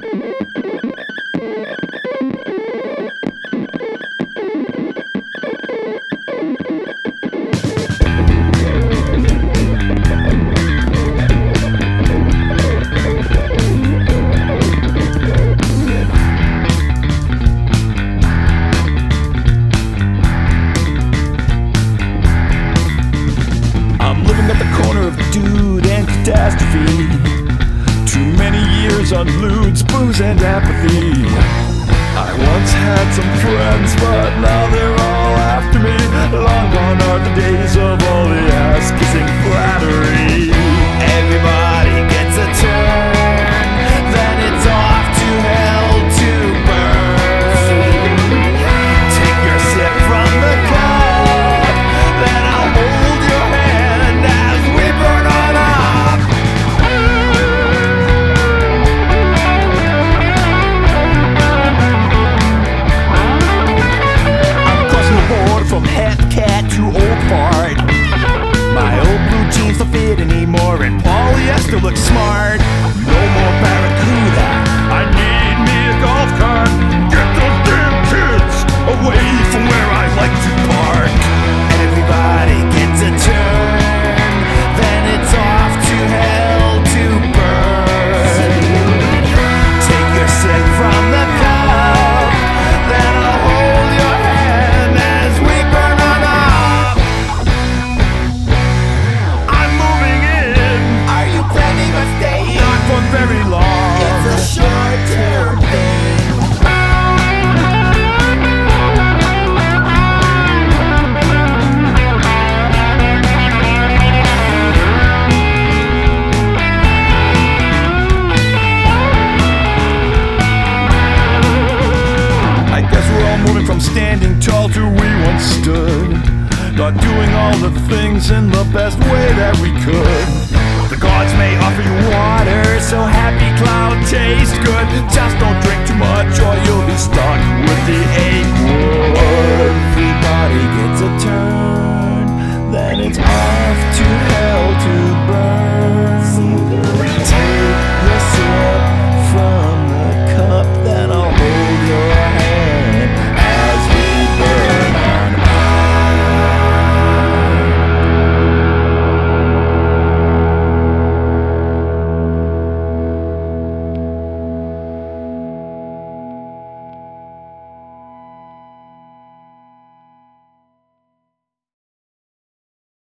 Dude and catastrophe. Too many years on lewds, booze and apathy. I once had some friends, but now they're all after me. Long gone are the days of all the ass-kissing flattery. Everybody gets a turn, then it's off to hell to burn. Take your sip from the cup, then I'll hold your hand as we burn on up. I'm crossing the board from het cat to old fart. My old blue jeans don't fit anymore, and polyester looks smart. No more Barracuda, I need me a golf cart. Get those damn kids away from where I like to park. Everybody gets a turn, then it's off to hell to burn. Take your sip from the cup, then I'll hold your hand as we burn on up. I'm moving in. Are you planning on staying? Not for very long. It's a short-term thing. I guess we're all moving from standing tall to we once stood. Not doing all the things in the best way that we could. The gods may offer you wine,